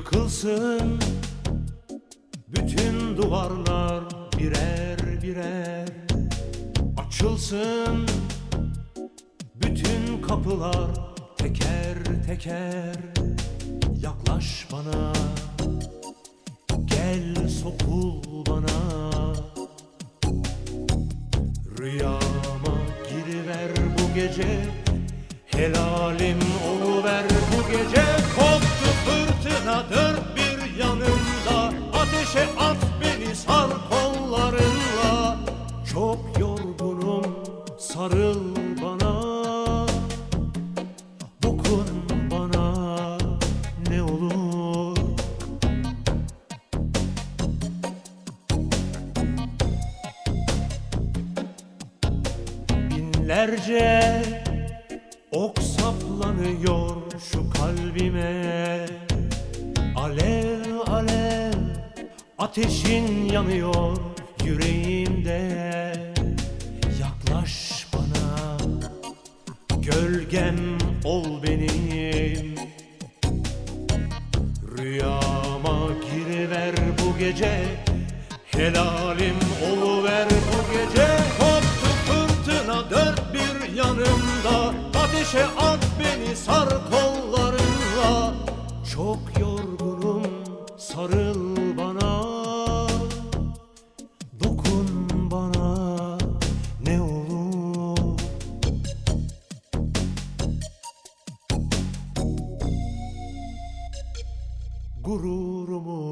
Yıkılsın bütün duvarlar birer birer, açılsın bütün kapılar teker teker. Yaklaş bana, gel sokul bana, rüyama giriver bu gece, helalim oluver bu gece. Koptu fırtına dört bir yanımda, ateşe at beni sar kollarınla. Çok yorgunum, sarıl bana, dokun bana ne olur. Binlerce ok saplanıyor şu kalbime, alev alev ateşin yanıyor yüreğimde. Yaklaş bana, gölgem ol benim, rüyama giriver bu gece, helalim oluver bu gece. Koptu fırtına dört bir yanımda, ateşe at beni sar kollarınla. Çok yorgunum, sarıl bana, dokun bana ne olur. Gururumu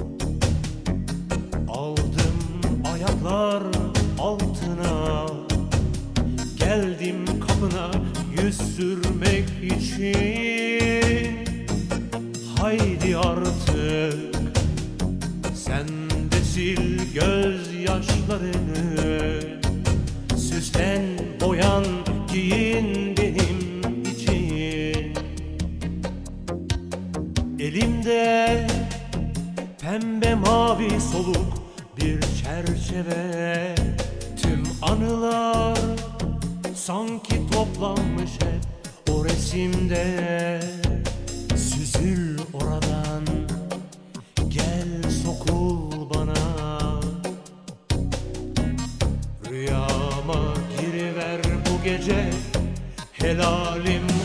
aldım ayaklar altına, geldim kapına yüz sürmek için. Haydi artık sen de sil gözyaşlarını, süslen boyan giyin benim için. Elimde pembe mavi soluk bir çerçeve, tüm anılar sanki toplanmış hep o resimde. Süzül oradan, gel sokul bana, rüyama giriver bu gece, helalim